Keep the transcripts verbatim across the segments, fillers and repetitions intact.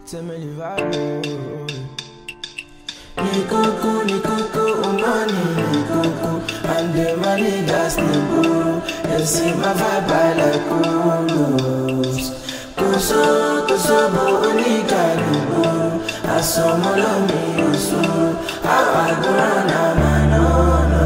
Tell me the vibe. Ni kuku, ni kuku, umani, ni kuku. And the money gas ni buru. You see my vibe I like kulos. Kuso, kuso bo unika ni buru. Asomolo mi usuru. Awagura manono.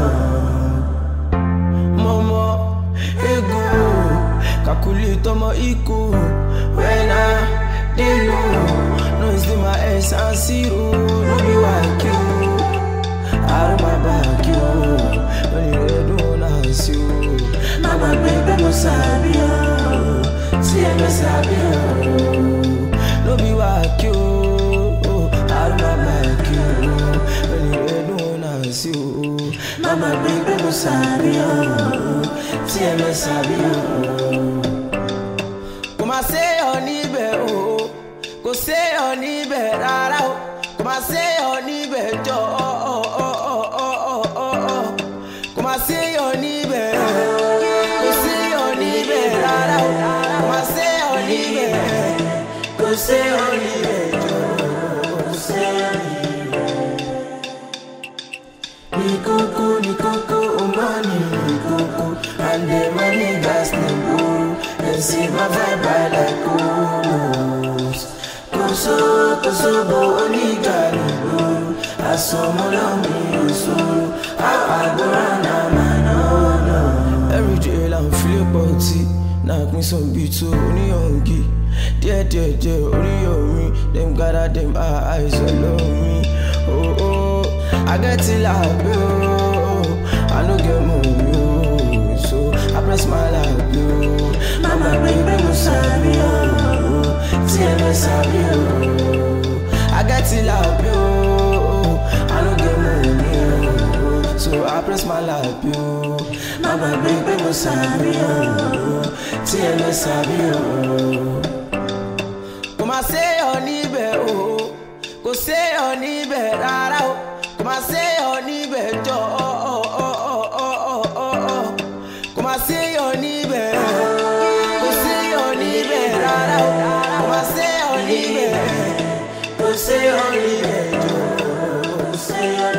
Momo, ego, kakulito mo iku. When I they know, no it's in my ass and zero. No be like you, out of my back you. When you don't ask you, Mama baby mo sabi yo, see me sabi yo. no be like you, out of my back you. When you don't ask you, Mama baby mo sabi yo, see me sabi yo. come and say on ibe oh, go say on ibe rara oh, come and say on ibe jo oh oh oh oh oh oh oh, come and say on ibe, go say on ibe rara oh, come and say on ibe, Go say on ibe jo, go say on ibe. Ni kuku, ni kuku, umani, ni kuku. And the money gas ni buru. You see my vibe I like kulos. Kuso, kuso bo unika ni buru. Asomolo mi usuru. Awagura na manono. every day I'm feeling party, knock me some beats so only youngie. Dear, dear, dear, only on me. Them gather them eyes all on me. Oh, oh, I get it like you. I don't get money, so I press my life, yo. Mama baby mo sabi yo, see me sabi yo. I get it like you. I don't get money, so I press my life, yo. Mama baby mo sabi yo, see me sabi yo. Come and say on ibe oh, go say on ibe rara oh, come and say on ibe jo oh oh oh oh oh oh oh, come and say on ibe, go say on ibe rara oh, come and say on ibe, Go say on ibe jo, go say on